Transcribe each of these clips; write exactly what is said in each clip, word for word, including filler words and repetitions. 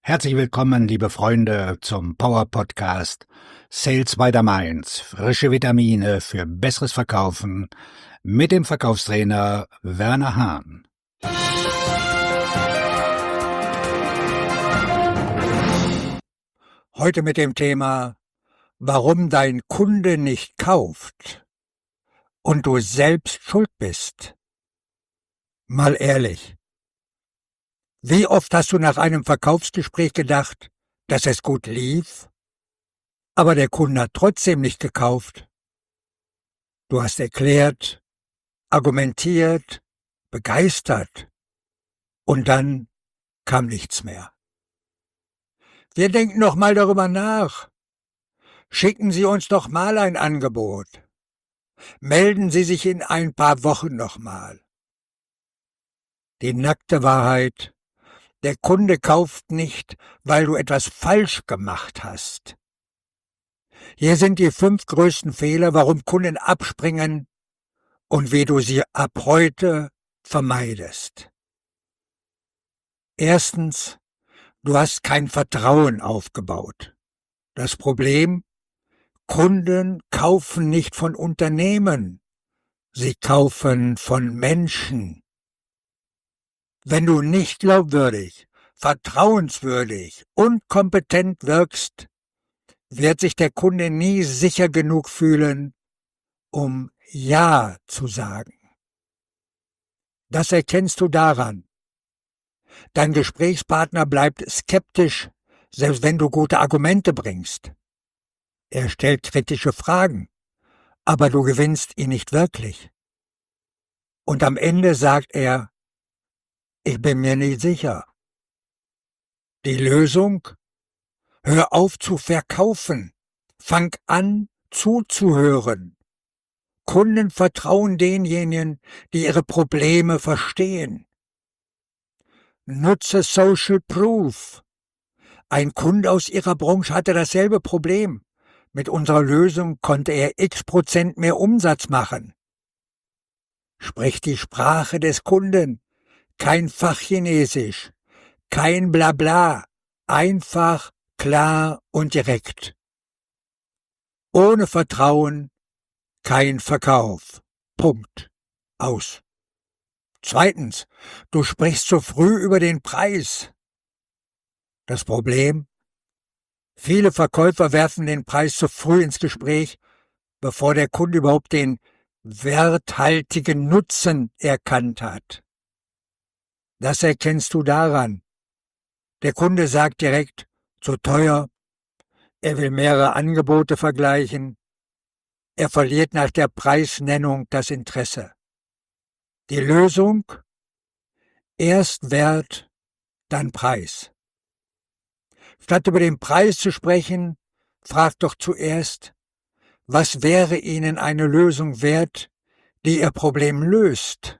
Herzlich willkommen, liebe Freunde, zum Power Podcast Sales by the Mainz. Frische Vitamine für besseres Verkaufen mit dem Verkaufstrainer Werner Hahn. Heute mit dem Thema, warum dein Kunde nicht kauft und du selbst schuld bist. Mal ehrlich. Wie oft hast du nach einem Verkaufsgespräch gedacht, dass es gut lief, aber der Kunde hat trotzdem nicht gekauft? Du hast erklärt, argumentiert, begeistert und dann kam nichts mehr. Wir denken noch mal darüber nach. Schicken Sie uns doch mal ein Angebot. Melden Sie sich in ein paar Wochen noch mal. Die nackte Wahrheit: Der Kunde kauft nicht, weil du etwas falsch gemacht hast. Hier sind die fünf größten Fehler, warum Kunden abspringen und wie du sie ab heute vermeidest. Erstens, du hast kein Vertrauen aufgebaut. Das Problem: Kunden kaufen nicht von Unternehmen, sie kaufen von Menschen. Wenn du nicht glaubwürdig, vertrauenswürdig und kompetent wirkst, wird sich der Kunde nie sicher genug fühlen, um Ja zu sagen. Das erkennst du daran: Dein Gesprächspartner bleibt skeptisch, selbst wenn du gute Argumente bringst. Er stellt kritische Fragen, aber du gewinnst ihn nicht wirklich. Und am Ende sagt er: Ich bin mir nicht sicher. Die Lösung? Hör auf zu verkaufen. Fang an, zuzuhören. Kunden vertrauen denjenigen, die ihre Probleme verstehen. Nutze Social Proof. Ein Kunde aus Ihrer Branche hatte dasselbe Problem. Mit unserer Lösung konnte er x Prozent mehr Umsatz machen. Sprich die Sprache des Kunden. Kein Fachchinesisch, kein Blabla, einfach, klar und direkt. Ohne Vertrauen kein Verkauf. Punkt. Aus. Zweitens, du sprichst zu früh über den Preis. Das Problem: Viele Verkäufer werfen den Preis zu früh ins Gespräch, bevor der Kunde überhaupt den werthaltigen Nutzen erkannt hat. Das erkennst du daran: Der Kunde sagt direkt, zu teuer, er will mehrere Angebote vergleichen, er verliert nach der Preisnennung das Interesse. Die Lösung? Erst Wert, dann Preis. Statt über den Preis zu sprechen, frag doch zuerst, was wäre Ihnen eine Lösung wert, die Ihr Problem löst?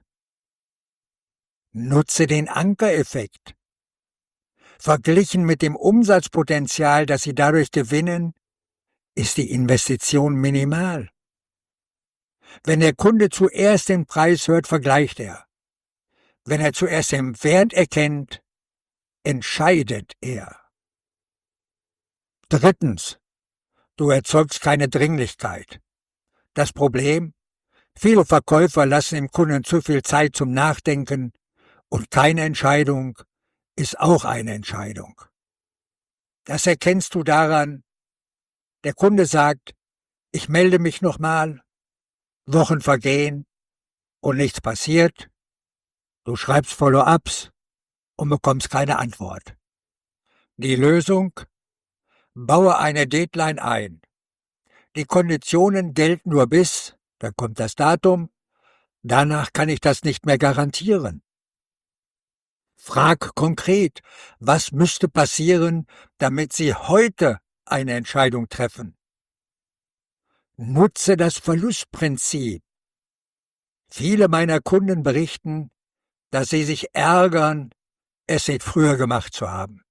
Nutze den Ankereffekt. Verglichen mit dem Umsatzpotenzial, das Sie dadurch gewinnen, ist die Investition minimal. Wenn der Kunde zuerst den Preis hört, vergleicht er. Wenn er zuerst den Wert erkennt, entscheidet er. Drittens, du erzeugst keine Dringlichkeit. Das Problem: Viele Verkäufer lassen dem Kunden zu viel Zeit zum Nachdenken und keine Entscheidung ist auch eine Entscheidung. Das erkennst du daran: Der Kunde sagt, ich melde mich nochmal, Wochen vergehen und nichts passiert. Du schreibst Follow-ups und bekommst keine Antwort. Die Lösung? Baue eine Deadline ein. Die Konditionen gelten nur bis, da kommt das Datum, danach kann ich das nicht mehr garantieren. Frag konkret, was müsste passieren, damit Sie heute eine Entscheidung treffen. Nutze das Verlustprinzip. Viele meiner Kunden berichten, dass sie sich ärgern, es nicht früher gemacht zu haben.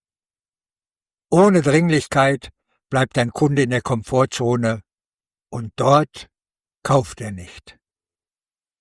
Ohne Dringlichkeit bleibt dein Kunde in der Komfortzone und dort kauft er nicht.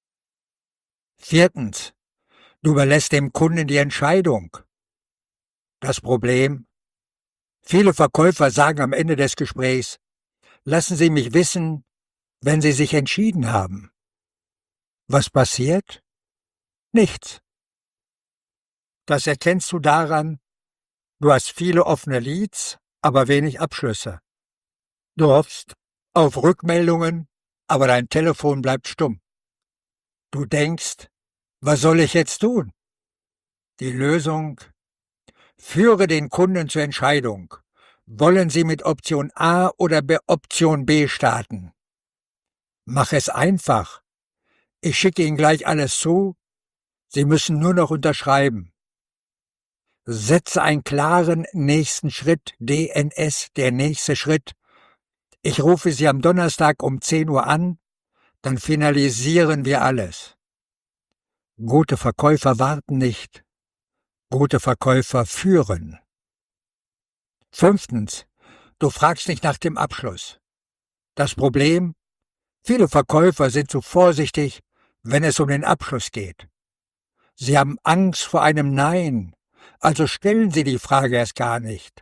Viertens, du überlässt dem Kunden die Entscheidung. Das Problem? Viele Verkäufer sagen am Ende des Gesprächs, lassen Sie mich wissen, wenn Sie sich entschieden haben. Was passiert? Nichts. Das erkennst du daran, du hast viele offene Leads, aber wenig Abschlüsse. Du hoffst auf Rückmeldungen, aber dein Telefon bleibt stumm. Du denkst, was soll ich jetzt tun? Die Lösung: Führe den Kunden zur Entscheidung. Wollen Sie mit Option A oder bei Option B starten? Mach es einfach. Ich schicke Ihnen gleich alles zu. Sie müssen nur noch unterschreiben. Setze einen klaren nächsten Schritt, D N S, der nächste Schritt. Ich rufe Sie am Donnerstag um zehn Uhr an, dann finalisieren wir alles. Gute Verkäufer warten nicht. Gute Verkäufer führen. Fünftens. Du fragst nicht nach dem Abschluss. Das Problem? Viele Verkäufer sind zu vorsichtig, wenn es um den Abschluss geht. Sie haben Angst vor einem Nein, also stellen sie die Frage erst gar nicht.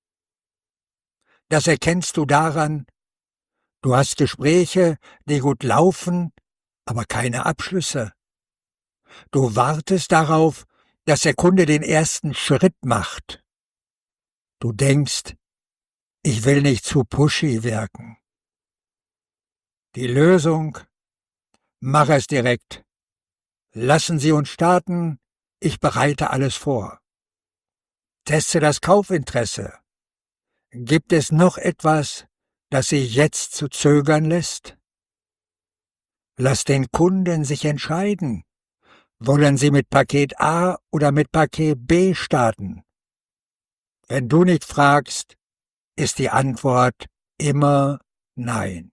Das erkennst du daran, du hast Gespräche, die gut laufen, aber keine Abschlüsse. Du wartest darauf, dass der Kunde den ersten Schritt macht. Du denkst, ich will nicht zu pushy wirken. Die Lösung: Mach es direkt. Lassen Sie uns starten, ich bereite alles vor. Teste das Kaufinteresse. Gibt es noch etwas, das Sie jetzt zu zögern lässt? Lass den Kunden sich entscheiden. Wollen Sie mit Paket A oder mit Paket B starten? Wenn du nicht fragst, ist die Antwort immer Nein.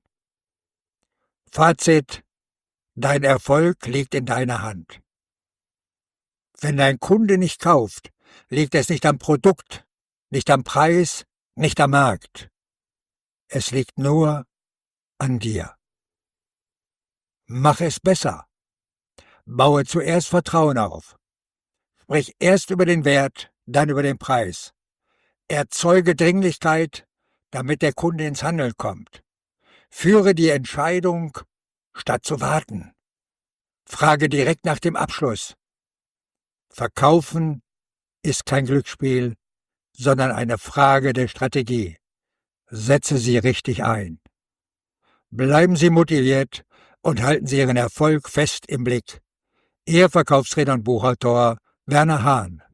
Fazit: Dein Erfolg liegt in deiner Hand. Wenn dein Kunde nicht kauft, liegt es nicht am Produkt, nicht am Preis, nicht am Markt. Es liegt nur an dir. Mach es besser. Baue zuerst Vertrauen auf. Sprich erst über den Wert, dann über den Preis. Erzeuge Dringlichkeit, damit der Kunde ins Handeln kommt. Führe die Entscheidung, statt zu warten. Frage direkt nach dem Abschluss. Verkaufen ist kein Glücksspiel, sondern eine Frage der Strategie. Setze sie richtig ein. Bleiben Sie motiviert und halten Sie Ihren Erfolg fest im Blick. Ihr Verkaufsredner und Buchautor Werner Hahn.